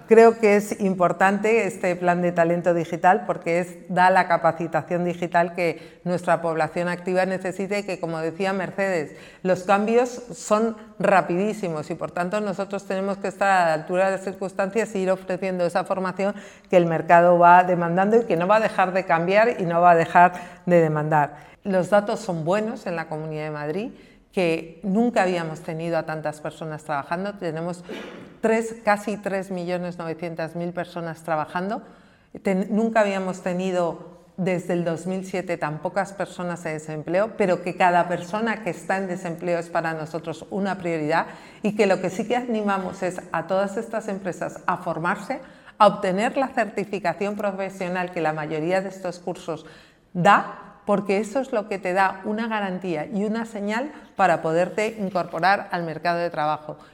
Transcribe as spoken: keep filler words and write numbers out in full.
Creo que es importante este plan de talento digital porque es, da la capacitación digital que nuestra población activa necesita y que, como decía Mercedes, los cambios son rapidísimos y por tanto nosotros tenemos que estar a la altura de las circunstancias e ir ofreciendo esa formación que el mercado va demandando y que no va a dejar de cambiar y no va a dejar de demandar. Los datos son buenos en la Comunidad de Madrid, que nunca habíamos tenido a tantas personas trabajando. Tenemos tres, casi tres millones novecientas mil personas trabajando. Ten, nunca habíamos tenido desde el dos mil siete tan pocas personas en desempleo, pero que cada persona que está en desempleo es para nosotros una prioridad y que lo que sí que animamos es a todas estas empresas a formarse, a obtener la certificación profesional que la mayoría de estos cursos da, porque eso es lo que te da una garantía y una señal para poderte incorporar al mercado de trabajo.